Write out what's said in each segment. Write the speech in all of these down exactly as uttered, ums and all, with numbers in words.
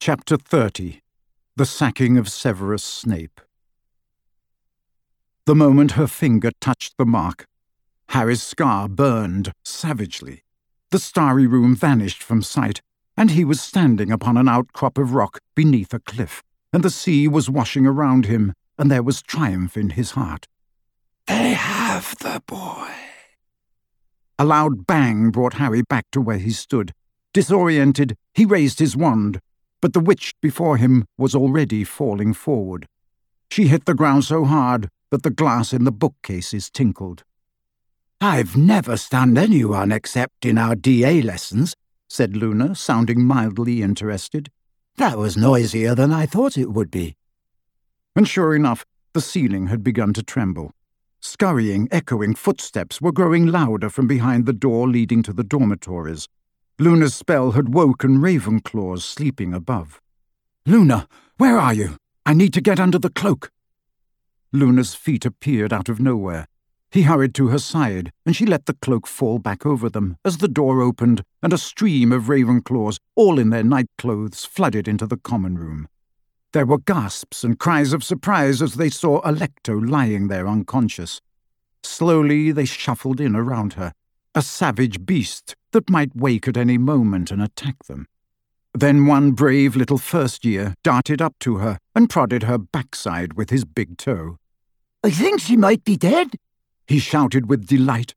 Chapter thirty. The Sacking of Severus Snape. The moment her finger touched the mark, Harry's scar burned savagely. The starry room vanished from sight, and he was standing upon an outcrop of rock beneath a cliff, and the sea was washing around him, and there was triumph in his heart. They have the boy. A loud bang brought Harry back to where he stood. Disoriented, he raised his wand, but the witch before him was already falling forward. She hit the ground so hard that the glass in the bookcases tinkled. "I've never stunned anyone except in our D A lessons," said Luna, sounding mildly interested. "That was noisier than I thought it would be." And sure enough, the ceiling had begun to tremble. Scurrying, echoing footsteps were growing louder from behind the door leading to the dormitories. Luna's spell had woken Ravenclaws sleeping above. "Luna, where are you? I need to get under the cloak." Luna's feet appeared out of nowhere. He hurried to her side, and she let the cloak fall back over them as the door opened and a stream of Ravenclaws, all in their nightclothes, flooded into the common room. There were gasps and cries of surprise as they saw Alecto lying there unconscious. Slowly they shuffled in around her, a savage beast that might wake at any moment and attack them. Then one brave little first-year darted up to her and prodded her backside with his big toe. "I think she might be dead," he shouted with delight.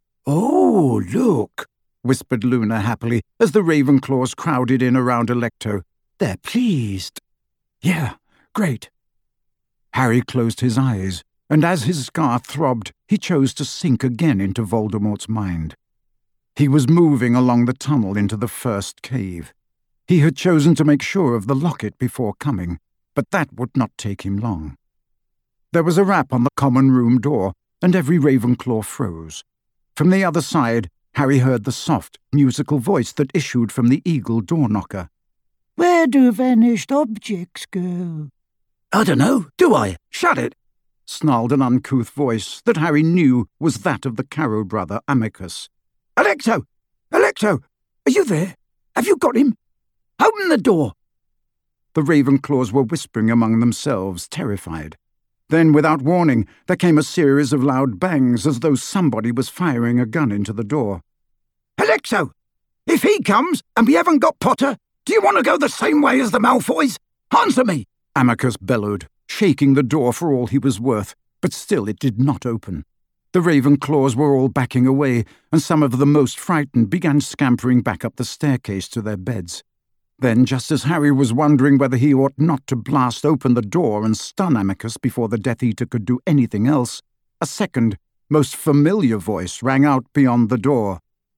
"Oh, look," whispered Luna happily as the Ravenclaws crowded in around Alecto. "They're pleased." "Yeah, great." Harry closed his eyes, and as his scar throbbed, he chose to sink again into Voldemort's mind. He was moving along the tunnel into the first cave. He had chosen to make sure of the locket before coming, but that would not take him long. There was a rap on the common room door, and every Ravenclaw froze. From the other side, Harry heard the soft, musical voice that issued from the eagle door-knocker. "Where do vanished objects go?" "I don't know, do I? Shut it!" snarled an uncouth voice that Harry knew was that of the Carrow brother Amicus. "Alecto! Alecto! Are you there? Have you got him? Open the door!" The Ravenclaws were whispering among themselves, terrified. Then, without warning, there came a series of loud bangs as though somebody was firing a gun into the door. "Alecto! If he comes, and we haven't got Potter, do you want to go the same way as the Malfoys? Answer me!" Amicus bellowed, shaking the door for all he was worth, but still it did not open. The Ravenclaws were all backing away, and some of the most frightened began scampering back up the staircase to their beds. Then, just as Harry was wondering whether he ought not to blast open the door and stun Amicus before the Death Eater could do anything else, a second, most familiar voice rang out beyond the door.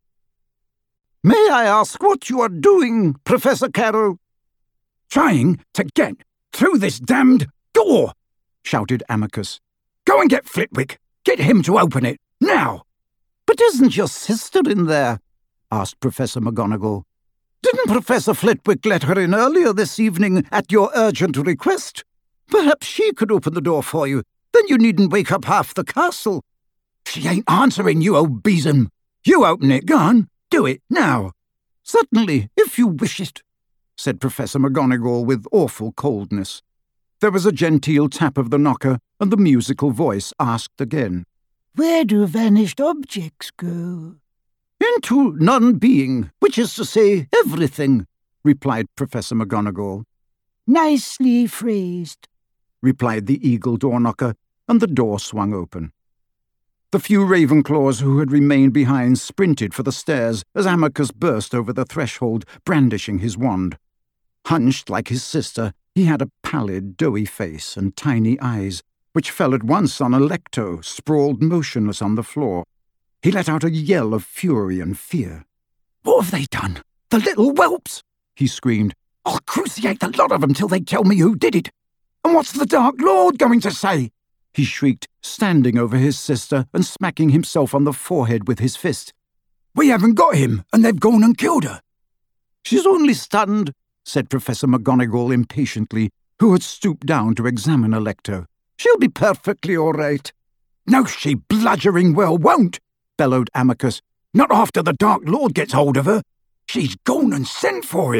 "May I ask what you are doing, Professor Carrow?" "Trying to get through this damned door," shouted Amicus. "Go and get Flitwick. Get him to open it, now!" "But isn't your sister in there?" asked Professor McGonagall. "Didn't Professor Flitwick let her in earlier this evening at your urgent request? Perhaps she could open the door for you. Then you needn't wake up half the castle." "She ain't answering, you old besom. You open it, go on. Do it, now." "Certainly, if you wish it," said Professor McGonagall with awful coldness. There was a genteel tap of the knocker, and the musical voice asked again. "Where do vanished objects go?" "Into non-being, which is to say everything," replied Professor McGonagall. "Nicely phrased," replied the eagle door-knocker, and the door swung open. The few Ravenclaws who had remained behind sprinted for the stairs as Amicus burst over the threshold, brandishing his wand. Hunched like his sister, he had a pallid, doughy face and tiny eyes, which fell at once on Alecto, sprawled motionless on the floor. He let out a yell of fury and fear. "What have they done? The little whelps!" he screamed. "I'll cruciate the lot of them till they tell me who did it. And what's the Dark Lord going to say?" he shrieked, standing over his sister and smacking himself on the forehead with his fist. "We haven't got him, and they've gone and killed her." "She's only stunned," said Professor McGonagall impatiently, who had stooped down to examine Alecto. "She'll be perfectly all right." "No, she bludgering well won't," bellowed Amicus. "Not after the Dark Lord gets hold of her. She's gone and sent for him.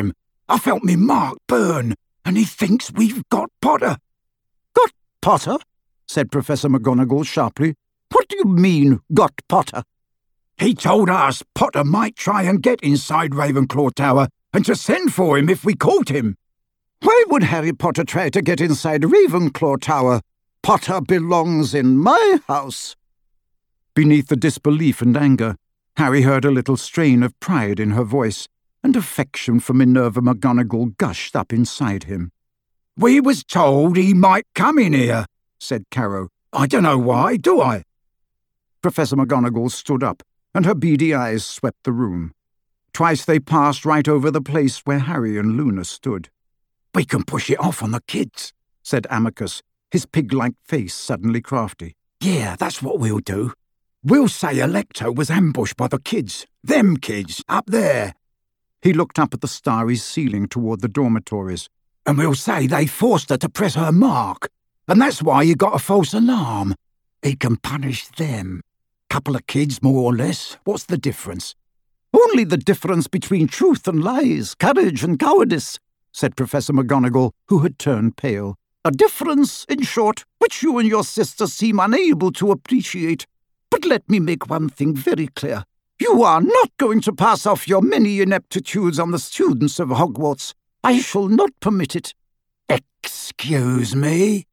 I felt me mark burn, and he thinks we've got Potter." "Got Potter?" said Professor McGonagall sharply. "What do you mean, got Potter?" "He told us Potter might try and get inside Ravenclaw Tower and to send for him if we caught him." "Why would Harry Potter try to get inside Ravenclaw Tower? Potter belongs in my house." Beneath the disbelief and anger, Harry heard a little strain of pride in her voice, and affection for Minerva McGonagall gushed up inside him. "We was told he might come in here," said Carrow. "I don't know why, do I?" Professor McGonagall stood up, and her beady eyes swept the room. Twice they passed right over the place where Harry and Luna stood. "We can push it off on the kids," said Amicus, his pig-like face suddenly crafty. "Yeah, that's what we'll do. We'll say Alecto was ambushed by the kids, them kids, up there." He looked up at the starry ceiling toward the dormitories. "And we'll say they forced her to press her mark, and that's why you got a false alarm. He can punish them. Couple of kids, more or less. What's the difference?" "Only the difference between truth and lies, courage and cowardice," said Professor McGonagall, who had turned pale. "A difference, in short, which you and your sister seem unable to appreciate. But let me make one thing very clear. You are not going to pass off your many ineptitudes on the students of Hogwarts. I shall not permit it." "Excuse me?"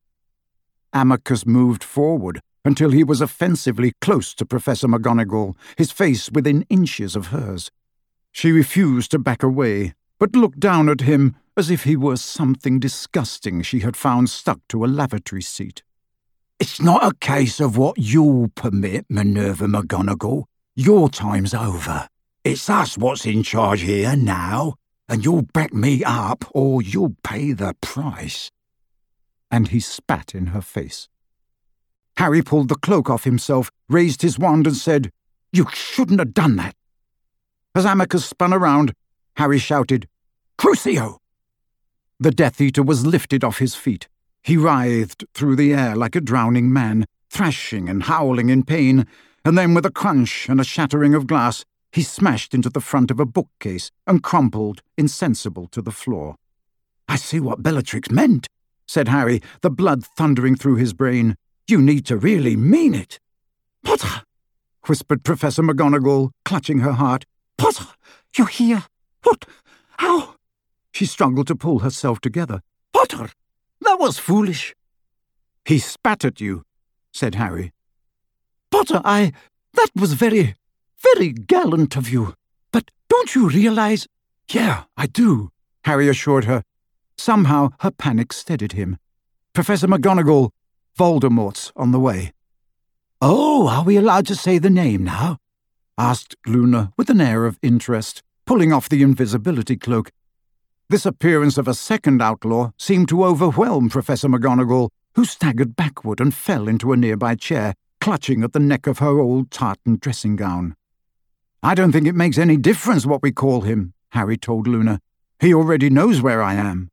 Amicus moved forward until he was offensively close to Professor McGonagall, his face within inches of hers. She refused to back away, but looked down at him as if he were something disgusting she had found stuck to a lavatory seat. "It's not a case of what you'll permit, Minerva McGonagall. Your time's over. It's us what's in charge here now, and you'll back me up or you'll pay the price." And he spat in her face. Harry pulled the cloak off himself, raised his wand and said, "You shouldn't have done that." As Amicus spun around, Harry shouted, "Crucio!" The Death Eater was lifted off his feet. He writhed through the air like a drowning man, thrashing and howling in pain, and then with a crunch and a shattering of glass, he smashed into the front of a bookcase and crumpled, insensible, to the floor. "I see what Bellatrix meant," said Harry, the blood thundering through his brain. "You need to really mean it." "Potter," whispered Professor McGonagall, clutching her heart. "Potter, you hear? What? How?" She struggled to pull herself together. "Potter, that was foolish." "He spat at you," said Harry. "Potter, I... that was very, very gallant of you. But don't you realize—" "Yeah, I do," Harry assured her. Somehow her panic steadied him. "Professor McGonagall, Voldemort's on the way." "Oh, are we allowed to say the name now?" asked Luna with an air of interest, pulling off the invisibility cloak. This appearance of a second outlaw seemed to overwhelm Professor McGonagall, who staggered backward and fell into a nearby chair, clutching at the neck of her old tartan dressing gown. "I don't think it makes any difference what we call him," Harry told Luna. "He already knows where I am."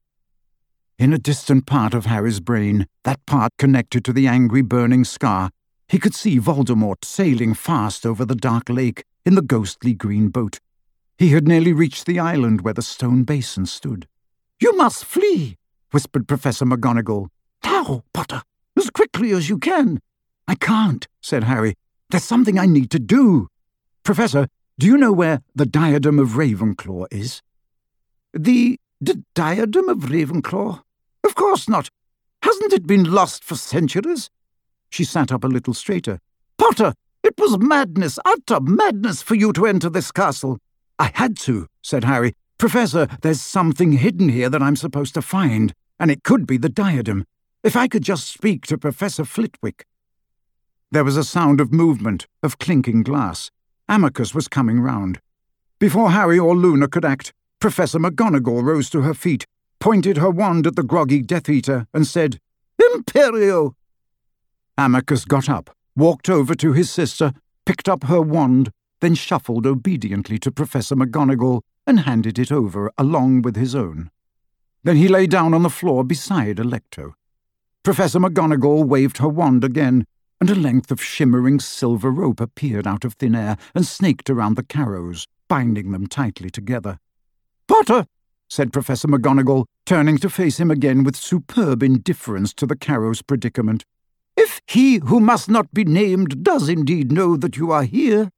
In a distant part of Harry's brain, that part connected to the angry burning scar, he could see Voldemort sailing fast over the dark lake in the ghostly green boat. He had nearly reached the island where the stone basin stood. "You must flee," whispered Professor McGonagall. "Now, Potter, as quickly as you can." "I can't," said Harry. "There's something I need to do. Professor, do you know where the Diadem of Ravenclaw is?" "The d- Diadem of Ravenclaw? Of course not. Hasn't it been lost for centuries?" She sat up a little straighter. "Potter, it was madness, utter madness for you to enter this castle." "I had to," said Harry. "Professor, there's something hidden here that I'm supposed to find, and it could be the diadem. If I could just speak to Professor Flitwick." There was a sound of movement, of clinking glass. Amicus was coming round. Before Harry or Luna could act, Professor McGonagall rose to her feet, pointed her wand at the groggy Death Eater, and said, "Imperio!" Amicus got up, walked over to his sister, picked up her wand, then shuffled obediently to Professor McGonagall and handed it over along with his own. Then he lay down on the floor beside Alecto. Professor McGonagall waved her wand again, and a length of shimmering silver rope appeared out of thin air and snaked around the Carrows, binding them tightly together. "Potter, said Professor McGonagall, turning to face him again with superb indifference to the Carrow's predicament. "If he who must not be named does indeed know that you are here—"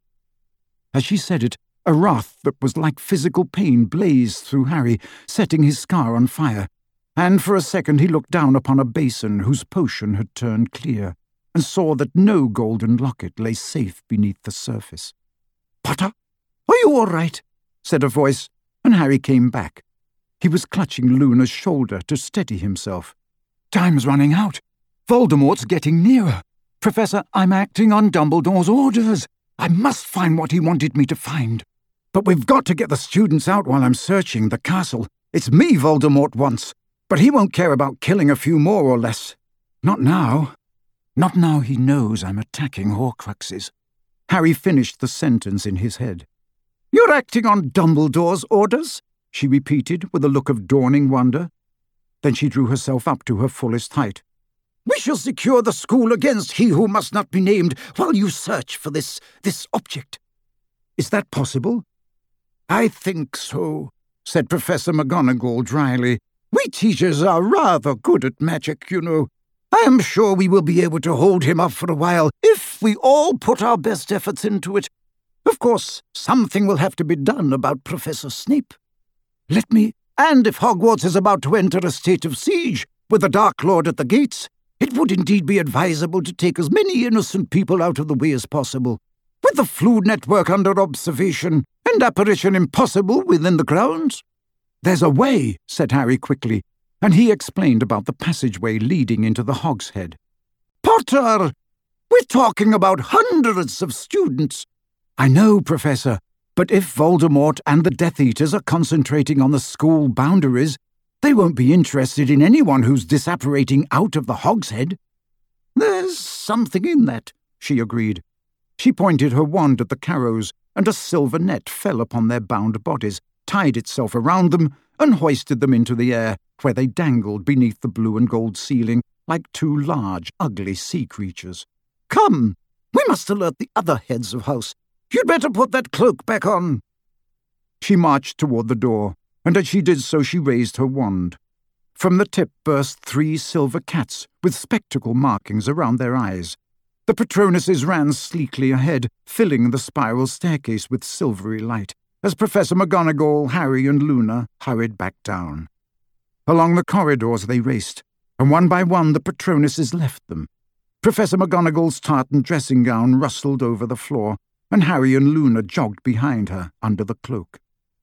As she said it, a wrath that was like physical pain blazed through Harry, setting his scar on fire, and for a second he looked down upon a basin whose potion had turned clear, and saw that no golden locket lay safe beneath the surface. "Potter, are you all right?" said a voice, and Harry came back. He was clutching Luna's shoulder to steady himself. "Time's running out. Voldemort's getting nearer. Professor, I'm acting on Dumbledore's orders. I must find what he wanted me to find. But we've got to get the students out while I'm searching the castle. It's me Voldemort wants, but he won't care about killing a few more or less. Not now. Not now he knows I'm attacking Horcruxes." Harry finished the sentence in his head. "You're acting on Dumbledore's orders?" she repeated with a look of dawning wonder. Then she drew herself up to her fullest height. "We shall secure the school against he who must not be named while you search for this, this object." "Is that possible?" "I think so," said Professor McGonagall dryly. "We teachers are rather good at magic, you know. I am sure we will be able to hold him off for a while if we all put our best efforts into it. Of course, something will have to be done about Professor Snape. Let me, and if Hogwarts is about to enter a state of siege, with the Dark Lord at the gates, it would indeed be advisable to take as many innocent people out of the way as possible. With the Floo network under observation and apparition impossible within the grounds." "There's a way," said Harry quickly, and he explained about the passageway leading into the Hogshead. "Potter, we're talking about hundreds of students." "I know, Professor, but if Voldemort and the Death Eaters are concentrating on the school boundaries, they won't be interested in anyone who's disapparating out of the Hogshead." "There's something in that," she agreed. She pointed her wand at the Carrows, and a silver net fell upon their bound bodies, tied itself around them, and hoisted them into the air, where they dangled beneath the blue and gold ceiling like two large, ugly sea creatures. "Come, we must alert the other heads of house. You'd better put that cloak back on." She marched toward the door, and as she did so she raised her wand. From the tip burst three silver cats with spectacle markings around their eyes. The Patronuses ran sleekly ahead, filling the spiral staircase with silvery light, as Professor McGonagall, Harry, and Luna hurried back down. Along the corridors they raced, and one by one the Patronuses left them. Professor McGonagall's tartan dressing gown rustled over the floor, and Harry and Luna jogged behind her under the cloak.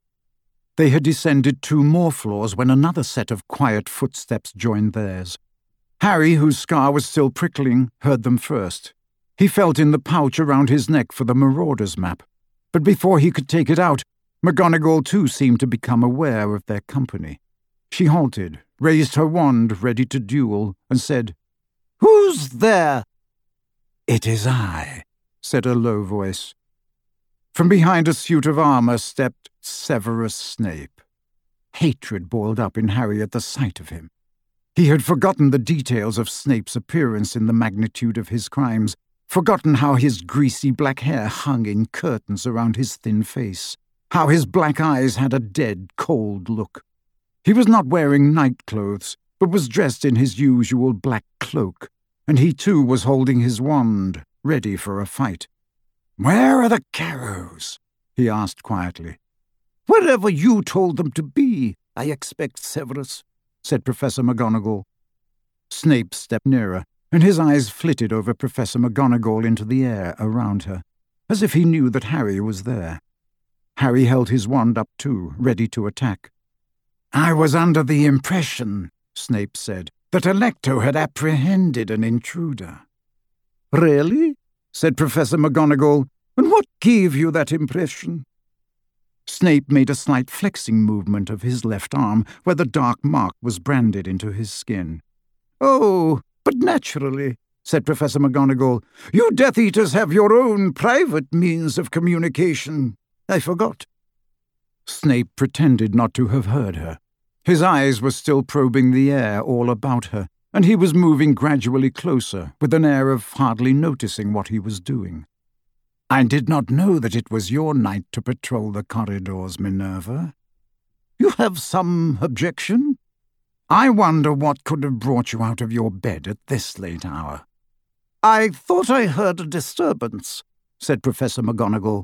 They had descended two more floors when another set of quiet footsteps joined theirs. Harry, whose scar was still prickling, heard them first. He felt in the pouch around his neck for the Marauders map, but before he could take it out, McGonagall too seemed to become aware of their company. She halted, raised her wand ready to duel, and said, "Who's there?" "It is I," said a low voice. From behind a suit of armour stepped Severus Snape. Hatred boiled up in Harry at the sight of him. He had forgotten the details of Snape's appearance in the magnitude of his crimes, forgotten how his greasy black hair hung in curtains around his thin face, how his black eyes had a dead, cold look. He was not wearing night clothes, but was dressed in his usual black cloak, and he too was holding his wand, ready for a fight. "Where are the Carrows?" he asked quietly. "Wherever you told them to be, I expect, Severus," said Professor McGonagall. Snape stepped nearer, and his eyes flitted over Professor McGonagall into the air around her, as if he knew that Harry was there. Harry held his wand up too, ready to attack. "I was under the impression," Snape said, "that Alecto had apprehended an intruder." "Really?" said Professor McGonagall. "And what gave you that impression?" Snape made a slight flexing movement of his left arm, where the dark mark was branded into his skin. "Oh, but naturally," said Professor McGonagall. "You Death Eaters have your own private means of communication. I forgot." Snape pretended not to have heard her. His eyes were still probing the air all about her, and he was moving gradually closer, with an air of hardly noticing what he was doing. "I did not know that it was your night to patrol the corridors, Minerva." You have some objection? I wonder what could have brought you out of your bed at this late hour. I thought I heard a disturbance, said Professor McGonagall.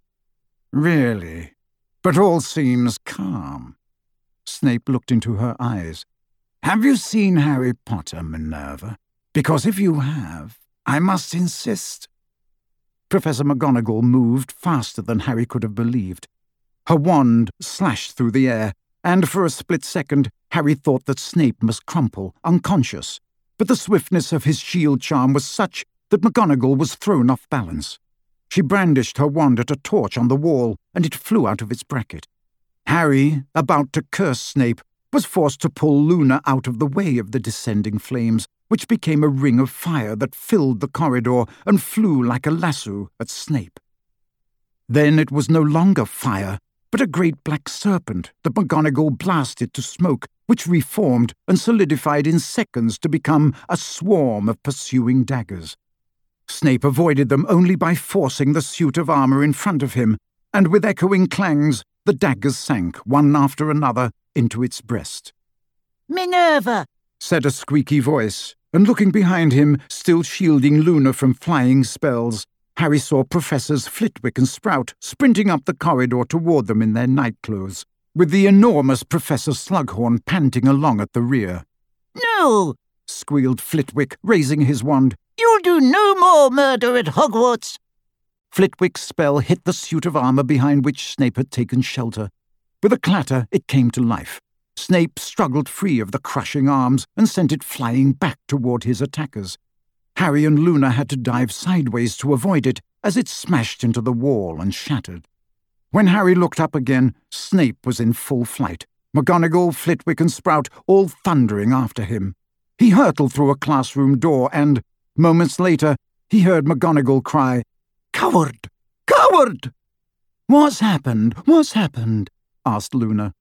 Really? But all seems calm. Snape looked into her eyes. Have you seen Harry Potter, Minerva? Because if you have, I must insist. Professor McGonagall moved faster than Harry could have believed. Her wand slashed through the air, and for a split second Harry thought that Snape must crumple, unconscious. But the swiftness of his shield charm was such that McGonagall was thrown off balance. She brandished her wand at a torch on the wall, and it flew out of its bracket. Harry, about to curse Snape, was forced to pull Luna out of the way of the descending flames, which became a ring of fire that filled the corridor and flew like a lasso at Snape. Then it was no longer fire, but a great black serpent that McGonagall blasted to smoke, which reformed and solidified in seconds to become a swarm of pursuing daggers. Snape avoided them only by forcing the suit of armour in front of him, and with echoing clangs, the daggers sank, one after another, into its breast. "Minerva!" said a squeaky voice, and looking behind him, still shielding Luna from flying spells, Harry saw Professors Flitwick and Sprout sprinting up the corridor toward them in their nightclothes, with the enormous Professor Slughorn panting along at the rear. "No!" squealed Flitwick, raising his wand. "You'll do no more murder at Hogwarts!" Flitwick's spell hit the suit of armour behind which Snape had taken shelter. With a clatter, it came to life. Snape struggled free of the crushing arms and sent it flying back toward his attackers. Harry and Luna had to dive sideways to avoid it as it smashed into the wall and shattered. When Harry looked up again, Snape was in full flight, McGonagall, Flitwick and Sprout all thundering after him. He hurtled through a classroom door and, moments later, he heard McGonagall cry, "Coward! Coward!" "What's happened? What's happened?" asked Luna.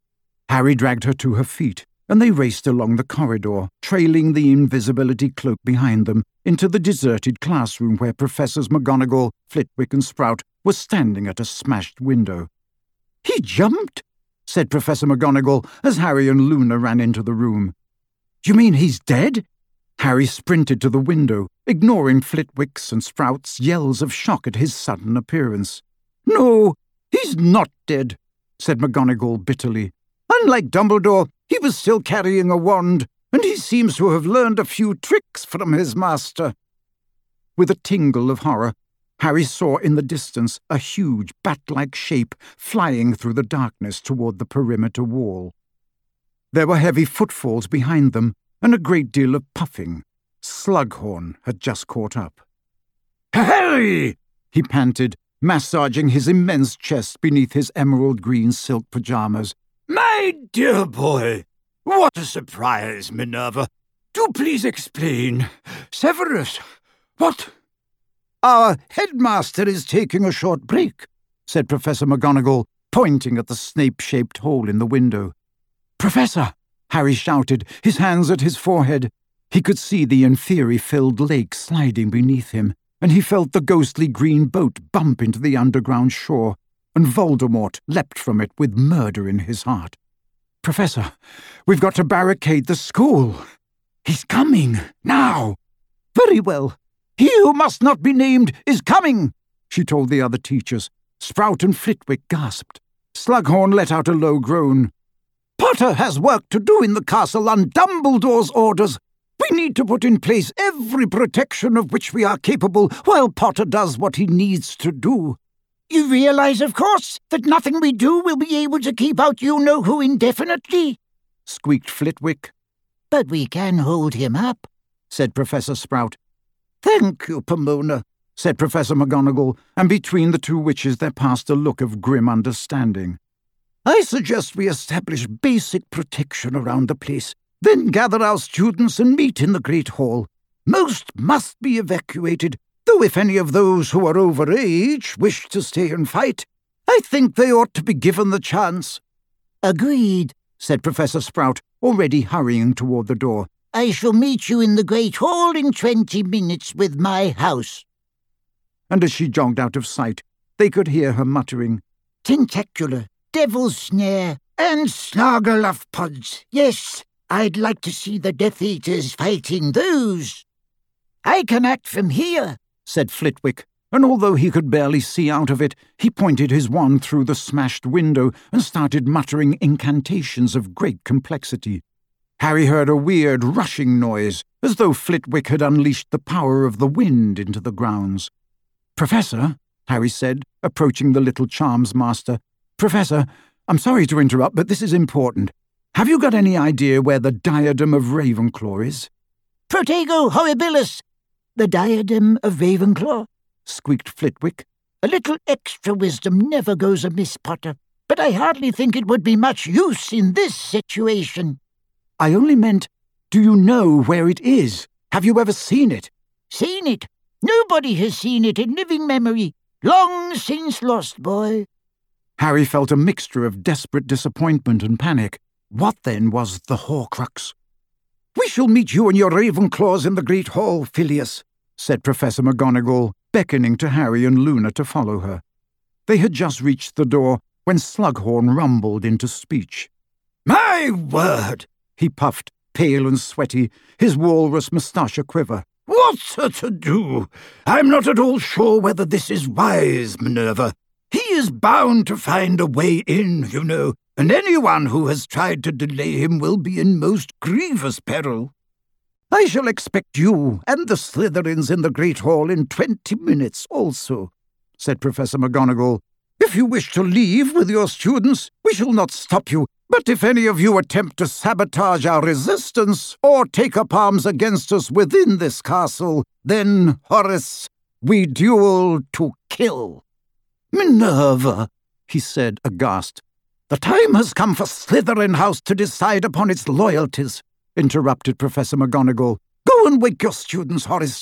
Harry dragged her to her feet, and they raced along the corridor, trailing the invisibility cloak behind them, into the deserted classroom where Professors McGonagall, Flitwick and Sprout were standing at a smashed window. "He jumped," said Professor McGonagall as Harry and Luna ran into the room. "You mean he's dead?" Harry sprinted to the window, ignoring Flitwick's and Sprout's yells of shock at his sudden appearance. "No, he's not dead," said McGonagall bitterly. "Unlike Dumbledore, he was still carrying a wand, and he seems to have learned a few tricks from his master." With a tingle of horror, Harry saw in the distance a huge bat-like shape flying through the darkness toward the perimeter wall. There were heavy footfalls behind them, and a great deal of puffing. Slughorn had just caught up. "Harry!" he panted, massaging his immense chest beneath his emerald-green silk pyjamas. "My dear boy! What a surprise, Minerva! Do please explain. Severus, what—" "Our headmaster is taking a short break," said Professor McGonagall, pointing at the Snape-shaped hole in the window. "Professor!" Harry shouted, his hands at his forehead. He could see the inferi-filled lake sliding beneath him, and he felt the ghostly green boat bump into the underground shore, and Voldemort leapt from it with murder in his heart. "Professor, we've got to barricade the school." "He's coming, now." "Very well. He who must not be named is coming," she told the other teachers. Sprout and Flitwick gasped. Slughorn let out a low groan. "Potter has work to do in the castle on Dumbledore's orders. We need to put in place every protection of which we are capable while Potter does what he needs to do." "You realize, of course, that nothing we do will be able to keep out you-know-who indefinitely?" squeaked Flitwick. "But we can hold him up," said Professor Sprout. "Thank you, Pomona," said Professor McGonagall, and between the two witches there passed a look of grim understanding. "I suggest we establish basic protection around the place, then gather our students and meet in the Great Hall. Most must be evacuated, though if any of those who are over age wish to stay and fight, I think they ought to be given the chance." "Agreed," said Professor Sprout, already hurrying toward the door. "I shall meet you in the Great Hall in twenty minutes with my house." And as she jogged out of sight, they could hear her muttering, "Tentacular, devil's snare, And Snargaluffpods. Yes, I'd like to see the Death Eaters fighting those. I can act from here, said Flitwick, and although he could barely see out of it, he pointed his wand through the smashed window and started muttering incantations of great complexity. Harry heard a weird rushing noise, as though Flitwick had unleashed the power of the wind into the grounds. "Professor," Harry said, approaching the little charms master, "Professor, I'm sorry to interrupt, but this is important. Have you got any idea where the Diadem of Ravenclaw is?" "Protego horribilis! The Diadem of Ravenclaw?" squeaked Flitwick. "A little extra wisdom never goes amiss, Potter, but I hardly think it would be much use in this situation." "I only meant, do you know where it is? Have you ever seen it?" "Seen it? Nobody has seen it in living memory. Long since lost, boy." Harry felt a mixture of desperate disappointment and panic. What, then, was the Horcrux? "We shall meet you and your Ravenclaws in the Great Hall, Phileas," said Professor McGonagall, beckoning to Harry and Luna to follow her. They had just reached the door when Slughorn rumbled into speech. "My word!" he puffed, pale and sweaty, his walrus moustache a-quiver. "What's her to do? I'm not at all sure whether this is wise, Minerva. He is bound to find a way in, you know, and anyone who has tried to delay him will be in most grievous peril. I shall expect you and the Slytherins in the Great Hall in twenty minutes also," said Professor McGonagall. "If you wish to leave with your students, we shall not stop you. But if any of you attempt to sabotage our resistance or take up arms against us within this castle, then, Horace, we duel to kill." "Minerva," he said, aghast. "The time has come for Slytherin House to decide upon its loyalties," interrupted Professor McGonagall. "Go and wake your students, Horace."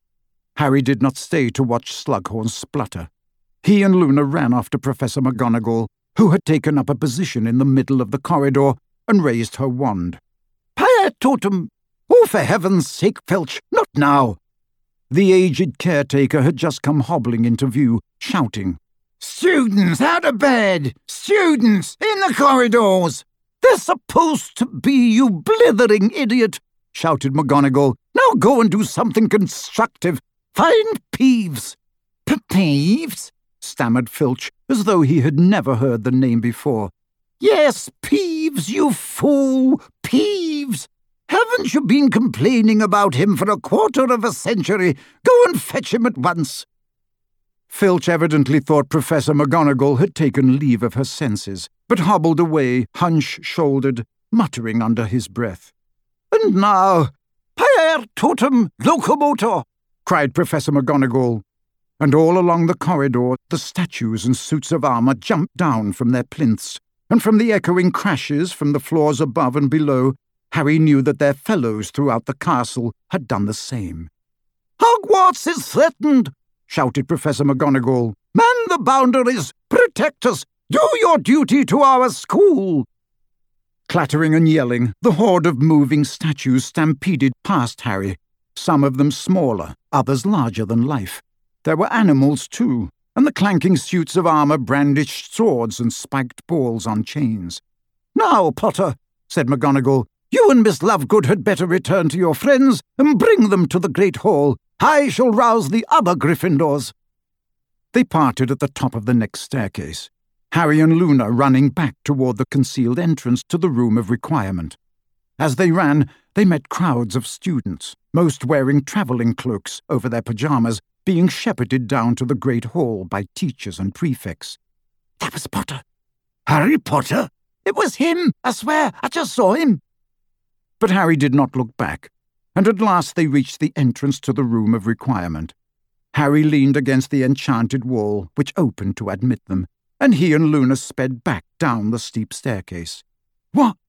Harry did not stay to watch Slughorn splutter. He and Luna ran after Professor McGonagall, who had taken up a position in the middle of the corridor and raised her wand. "Paia totem! Oh, for heaven's sake, Filch, not now!" The aged caretaker had just come hobbling into view, shouting, "Students out of bed! Students in the corridors! They're supposed to be, you blithering idiot!" shouted McGonagall. "Now go and do something constructive. Find Peeves." "Peeves?" stammered Filch, as though he had never heard the name before. "Yes, Peeves, you fool! Peeves! Haven't you been complaining about him for a quarter of a century? Go and fetch him at once." Filch evidently thought Professor McGonagall had taken leave of her senses, but hobbled away, hunch-shouldered, muttering under his breath. "And now, Paer totem locomotor!" cried Professor McGonagall. And all along the corridor the statues in suits of armour jumped down from their plinths, and from the echoing crashes from the floors above and below, Harry knew that their fellows throughout the castle had done the same. "Hogwarts is threatened!" shouted Professor McGonagall. "Man the boundaries! Protect us! Do your duty to our school!" Clattering and yelling, the horde of moving statues stampeded past Harry, some of them smaller, others larger than life. There were animals, too, and the clanking suits of armour brandished swords and spiked balls on chains. "Now, Potter," said McGonagall, "you and Miss Lovegood had better return to your friends and bring them to the Great Hall. I shall rouse the other Gryffindors." They parted at the top of the next staircase, Harry and Luna running back toward the concealed entrance to the Room of Requirement. As they ran, they met crowds of students, most wearing travelling cloaks over their pyjamas, being shepherded down to the Great Hall by teachers and prefects. "That was Potter." "Harry Potter?" "It was him, I swear, I just saw him." But Harry did not look back, and at last they reached the entrance to the Room of Requirement. Harry leaned against the enchanted wall, which opened to admit them, and he and Luna sped back down the steep staircase. "What?"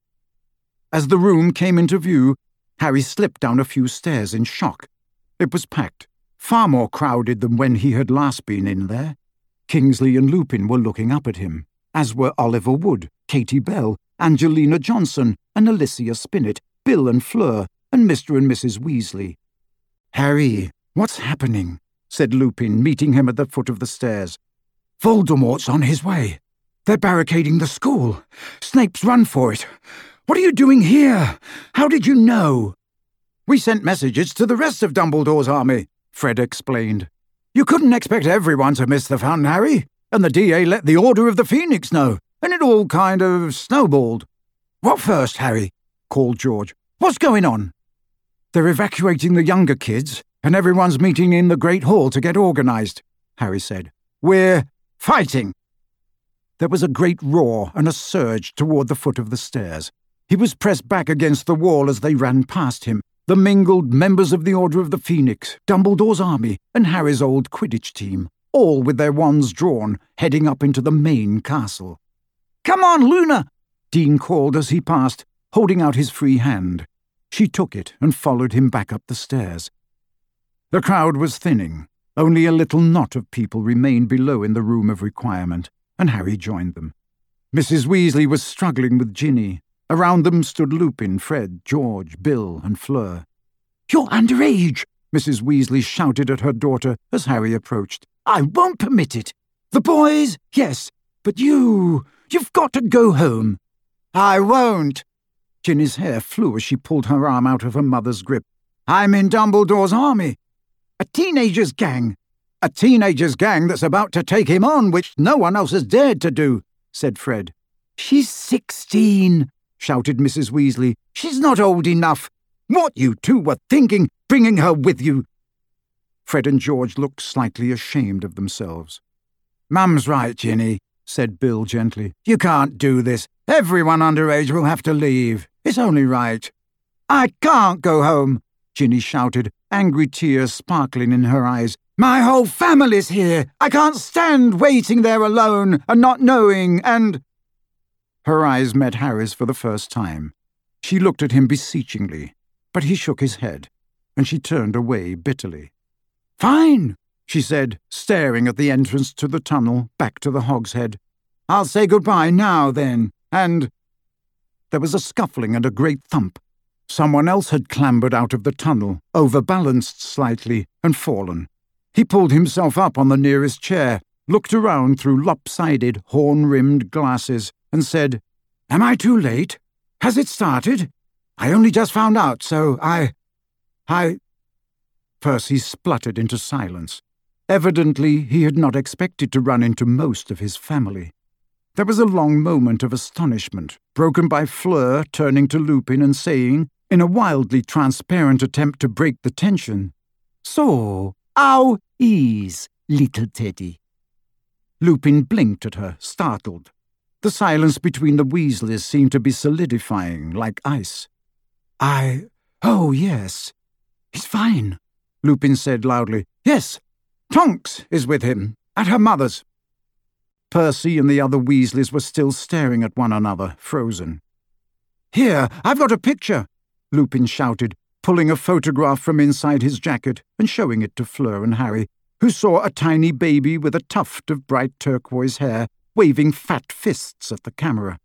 As the room came into view, Harry slipped down a few stairs in shock. It was packed, far more crowded than when he had last been in there. Kingsley and Lupin were looking up at him, as were Oliver Wood, Katie Bell, Angelina Johnson, and Alicia Spinnet, Bill and Fleur, and Mister and Missus Weasley. "Harry, what's happening?" said Lupin, meeting him at the foot of the stairs. "Voldemort's on his way. They're barricading the school. Snape's run for it. What are you doing here? How did you know? We sent messages to the rest of Dumbledore's army, Fred explained. You couldn't expect everyone to miss the fun, Harry, and the D A let the Order of the Phoenix know, and it all kind of snowballed. What first, Harry? Called George. What's going on? They're evacuating the younger kids, and everyone's meeting in the Great Hall to get organised, Harry said. We're fighting. There was a great roar and a surge toward the foot of the stairs. He was pressed back against the wall as they ran past him, the mingled members of the Order of the Phoenix, Dumbledore's army, and Harry's old Quidditch team, all with their wands drawn, heading up into the main castle. Come on, Luna! Dean called as he passed, holding out his free hand. She took it and followed him back up the stairs. The crowd was thinning. Only a little knot of people remained below in the room of requirement, and Harry joined them. Missus Weasley was struggling with Ginny. Around them stood Lupin, Fred, George, Bill, and Fleur. You're underage, Missus Weasley shouted at her daughter as Harry approached. I won't permit it. The boys, yes, but you, you've got to go home. I won't. Ginny's hair flew as she pulled her arm out of her mother's grip. I'm in Dumbledore's army. A teenager's gang. A teenager's gang that's about to take him on, which no one else has dared to do, said Fred. She's sixteen, shouted Missus Weasley. She's not old enough. What you two were thinking, bringing her with you. Fred and George looked slightly ashamed of themselves. Mum's right, Ginny, said Bill gently. You can't do this. Everyone underage will have to leave. It's only right. I can't go home, Ginny shouted, angry tears sparkling in her eyes. My whole family's here. I can't stand waiting there alone and not knowing, and... Her eyes met Harry's for the first time. She looked at him beseechingly, but he shook his head, and she turned away bitterly. Fine, she said, staring at the entrance to the tunnel back to the Hogshead. I'll say goodbye now, then, and... There was a scuffling and a great thump. Someone else had clambered out of the tunnel, overbalanced slightly, and fallen. He pulled himself up on the nearest chair, looked around through lopsided, horn-rimmed glasses, and said, Am I too late? Has it started? I only just found out, so I... I... Percy spluttered into silence. Evidently, he had not expected to run into most of his family. There was a long moment of astonishment, broken by Fleur turning to Lupin and saying, in a wildly transparent attempt to break the tension, So, how is little Teddy? Lupin blinked at her, startled. The silence between the Weasleys seemed to be solidifying, like ice. I... Oh, yes. He's fine, Lupin said loudly. Yes, Tonks is with him, at her mother's. Percy and the other Weasleys were still staring at one another, frozen. Here, I've got a picture, Lupin shouted, pulling a photograph from inside his jacket and showing it to Fleur and Harry, who saw a tiny baby with a tuft of bright turquoise hair waving fat fists at the camera.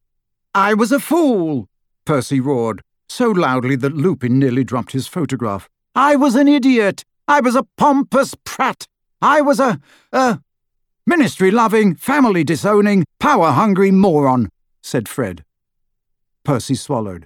I was a fool, Percy roared, so loudly that Lupin nearly dropped his photograph. I was an idiot. I was a pompous prat. I was a, a, ministry-loving, family-disowning, power-hungry moron, said Fred. Percy swallowed.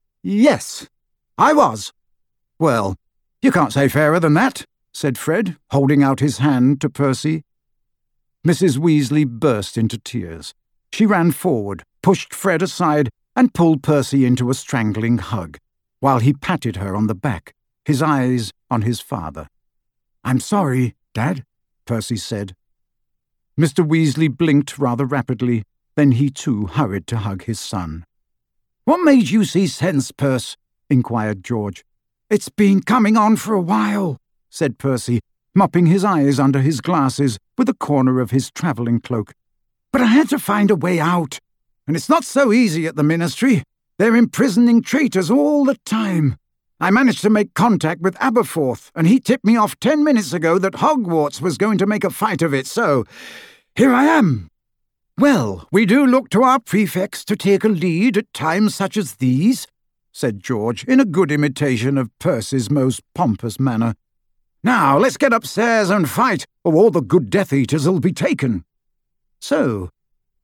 Yes, I was. Well, you can't say fairer than that, said Fred, holding out his hand to Percy. Missus Weasley burst into tears. She ran forward, pushed Fred aside, and pulled Percy into a strangling hug, while he patted her on the back, his eyes on his father. I'm sorry, Dad, Percy said. Mister Weasley blinked rather rapidly, then he too hurried to hug his son. What made you see sense, Percy? Inquired George. It's been coming on for a while, said Percy, mopping his eyes under his glasses with a corner of his travelling cloak. But I had to find a way out, and it's not so easy at the Ministry. They're imprisoning traitors all the time. I managed to make contact with Aberforth, and he tipped me off ten minutes ago that Hogwarts was going to make a fight of it, so here I am. Well, we do look to our prefects to take a lead at times such as these, said George, in a good imitation of Percy's most pompous manner. Now, let's get upstairs and fight, or all the good Death Eaters will be taken. So,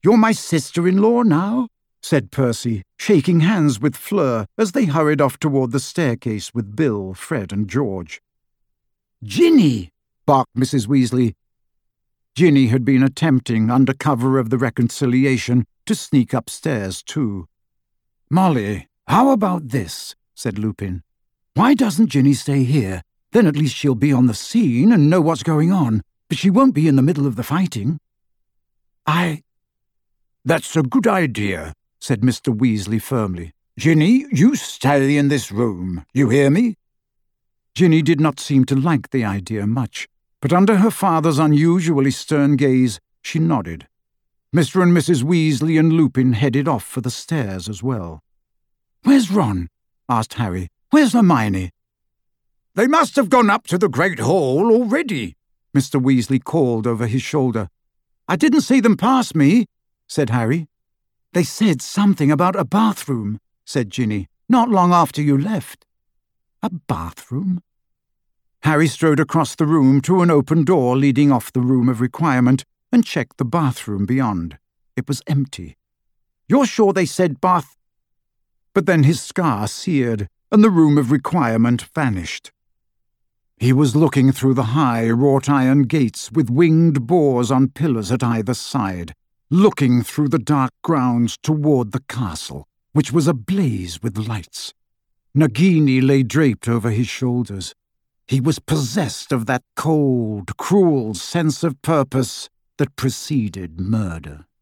You're my sister-in-law now?" said Percy, shaking hands with Fleur as they hurried off toward the staircase with Bill, Fred, and George. "Ginny!" barked Missus Weasley. Ginny had been attempting, under cover of the reconciliation, to sneak upstairs too. "Molly, how about this?" said Lupin. "Why doesn't Ginny stay here? Then at least she'll be on the scene and know what's going on, but she won't be in the middle of the fighting." I... "That's a good idea," said Mister Weasley firmly. "Ginny, you stay in this room. You hear me?" Ginny did not seem to like the idea much, but under her father's unusually stern gaze, she nodded. Mister and Missus Weasley and Lupin headed off for the stairs as well. "Where's Ron?" asked Harry. "Where's Hermione?" "They must have gone up to the Great Hall already," Mister Weasley called over his shoulder. "I didn't see them pass me," said Harry. "They said something about a bathroom," said Ginny, "not long after you left." "A bathroom?" Harry strode across the room to an open door leading off the room of requirement and checked the bathroom beyond. It was empty. "You're sure they said bath—" But then his scar seared, and the room of requirement vanished. He was looking through the high wrought-iron gates with winged boars on pillars at either side, looking through the dark grounds toward the castle, which was ablaze with lights. Nagini lay draped over his shoulders. He was possessed of that cold, cruel sense of purpose that preceded murder.